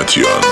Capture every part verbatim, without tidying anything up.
مهدیان.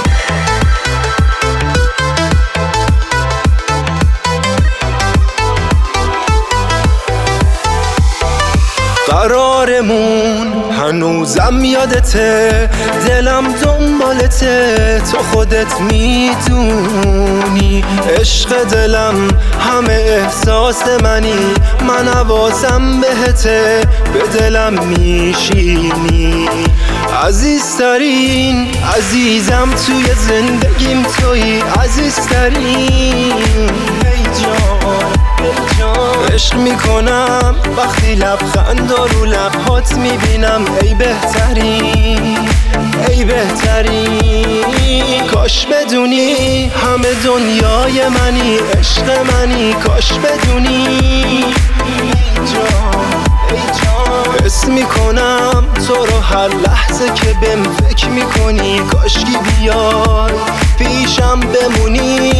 قرارمون هنوزم یادته، دلم دنبالته، تو خودت میدونی عشق دلم همه احساس منی، من حواسم بهته، به دلم میشینی. عزیزترین عزیزم توی زندگیم تویی، عزیزترین ای جان ای جان. عشق میکنم وقتی لبخند رو لبهات میبینم، ای بهترین ای بهترین. کاش بدونی همه دنیای منی، عشق منی، کاش بدونی ای جان ای جان. حس میکنم تو رو هر لحظه که بهم فکر میکنی، کاشکی بیای پیشم بمونی.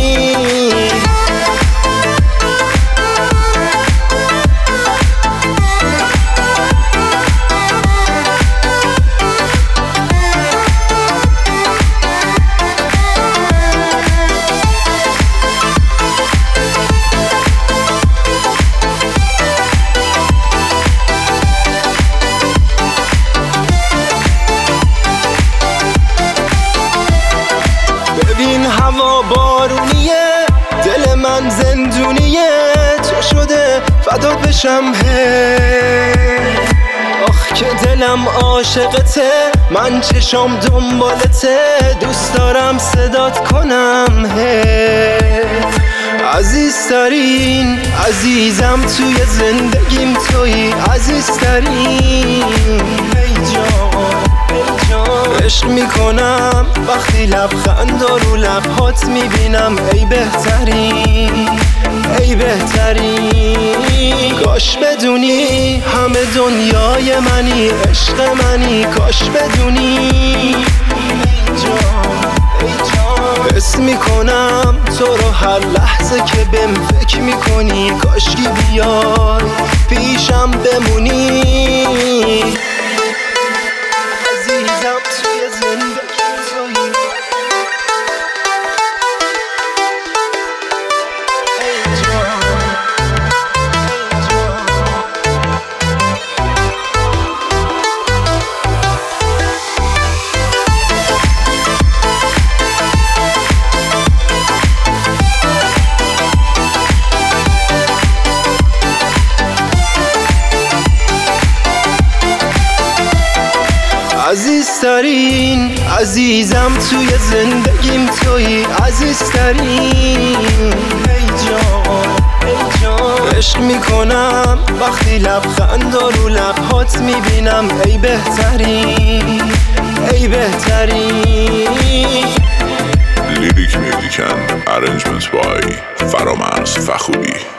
ببین هوا بارونیه، دل من زندونیه، تو شده فدات بشم هی. آخ که دلم عاشقته، من چشام دنبالته، دوست دارم صدات کنم هی. عزیزترین عزیزم توی زندگیم تویی، عزیزترین ای جان ای جان. عشق میکنم وقتی لبخند رو لبهات میبینم، ای بهترین ای بهترین. کاش بدونی همه دنیای منی، عشق منی، کاش بدونی ای جان ای جان. حس میکنم تو رو هر لحظه که بهم فکر میکنی، کاشکی بیای پیشم بمونی. عزیزم توی زندگی تویی، ای جان ای جان. عزیزترین عزیزم توی زندگیم تویی، عزیزترین ای جان ای جان. عشق میکنم وقتی لبخند رو لبهات میبینم، ای بهترین ای بهترین. لیریک میوزیکن ارنجمنت بای فرامرز فخوری.